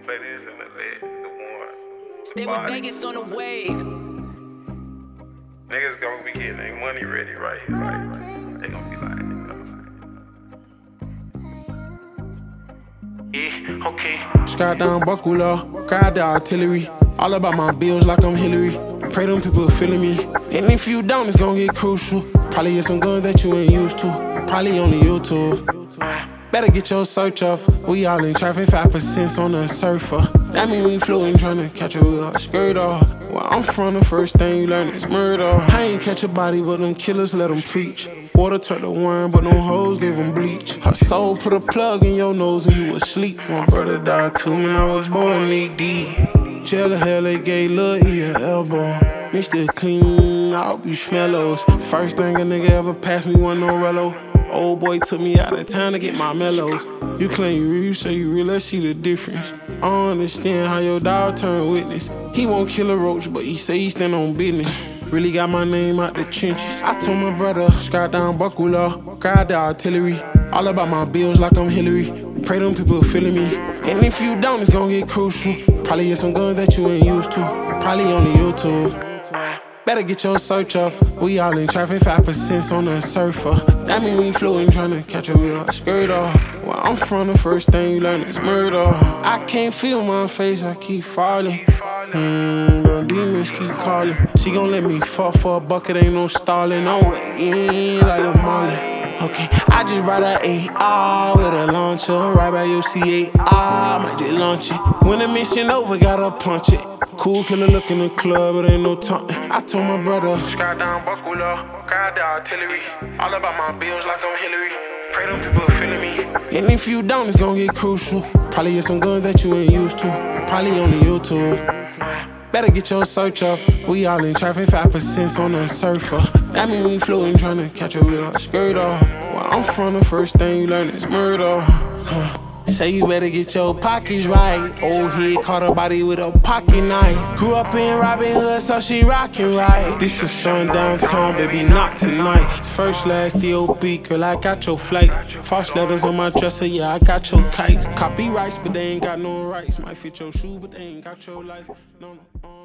play this and the one. Stay with Vegas on the wave. Niggas gonna be getting their money ready right here. Like, they gonna be like, yeah, okay. Sky down, buckle up, grab the artillery. All about my bills like I'm Hillary. Pray them people feeling me. And if you don't, it's gonna get crucial. Probably get some guns that you ain't used to. Probably on the YouTube. Better get your search up. We all in traffic, 5% on the surfer. That mean we floating, tryna catch a wheel, skirt off. Where I'm from, the first thing you learn is murder. I ain't catch a body, but them killers let them preach. Water turned to wine, but them hoes gave them bleach. Her soul put a plug in your nose when you was asleep. My brother died too when I was born knee-deep. Jail of hell, they gave Lil E an elbow. Mr. Clean, I hope you smell those. First thing a nigga ever passed me wasn't no Rello. Old boy took me out of town to get my mellows. You claim you real, you say you real, let's see the difference. I don't understand how your dog turned witness. He won't kill a roach, but he say he stand on business. Really got my name out the trenches. I told my brother, sky down, buckle up, grab the artillery. All about my bills like I'm Hillary. Pray them people feeling me. And if you don't, it's gonna get crucial. Probably get some guns that you ain't used to. Probably on the YouTube. Better get your search up. We all in traffic, 5% on the surfer. That mean we floating, tryna catch a wheel, skirt off. Where I'm from, the first thing you learn is murder. I can't feel my face, I keep falling. The demons keep calling. She gon' let me fuck for a bucket, ain't no stalling. I'm waiting like a Molly. Okay, I just brought a AR with a launcher. Right by your C8R, might just launch it. When the mission over, gotta punch it. Cool killer look in the club, but ain't no taunting. I told my brother, sky down, buckle up, grab the artillery. All about my bills like I'm Hillary. Pray them people feeling me. And if you don't, it's gonna get crucial. Probably get some guns that you ain't used to. Probably on the YouTube. Better get your search up. We all in traffic, 5% on the surfer. That mean we floating, tryna catch a wheel, skirt off. Where I'm from, the first thing you learn is murder. Say you better get your pockets right. Old head caught her body with a pocket knife. Grew up in Robin Hood, so she rockin' right. This is sun downtown, baby, not tonight. First, last, D.O.B., girl, I got your flight. False letters on my dresser, yeah, I got your kites. Copyrights, but they ain't got no rights. Might fit your shoe, but they ain't got your life. No.